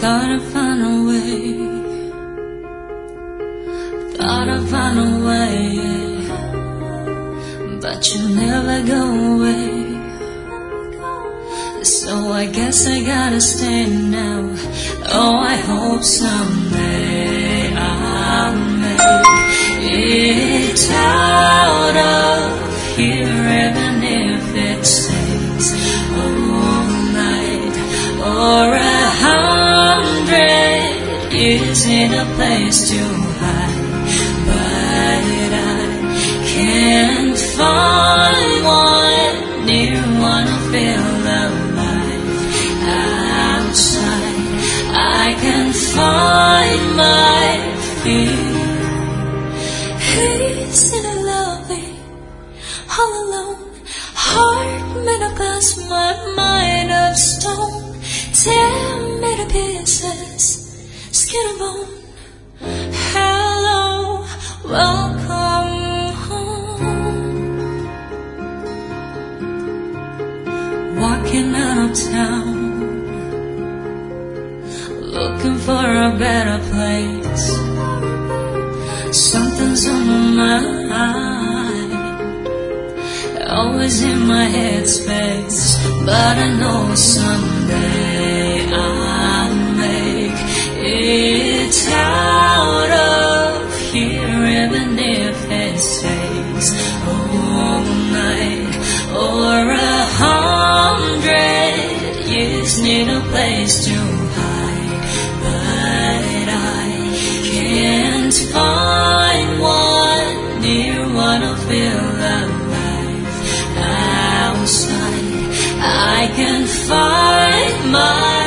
Thought I'd find a way, thought I'd find a way, but you never go away. So I guess I gotta stay now. Oh, I hope someday I'll make it out of here, even if it stays all night or 100 years in a place to hide. But I can't find one near one to feel alive outside. I can find my feet. He's in a lovely, all alone, heart made of glass, my mind of stone. Tear me to pieces, skin and bone. Hello, welcome home. Walking out of town, looking for a better place. Something's on my mind, always in my headspace. But I know someday I'll make it out of here, even if it stays all night or 100 years. Need a place to hide, but I can't find one near one to feel alive outside. I can find my